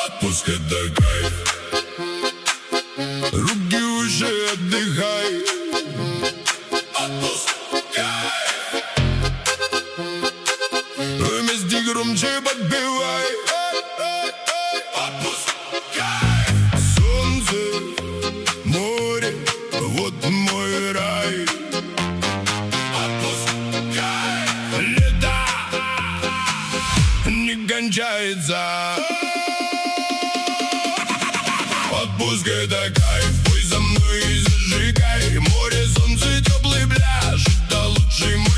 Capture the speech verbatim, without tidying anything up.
Отпуск — это кайф. Руки выше, отдыхай. Отпуск — кайф. Вместе громче подпевай. Отпуск — кайф. Солнце, море, вот мой рай. Отпуск — кайф. Лето не кончается. Отпуск — это кайф. Пой за мной и зажигай. Море, солнце, теплый пляж — это лучший мой.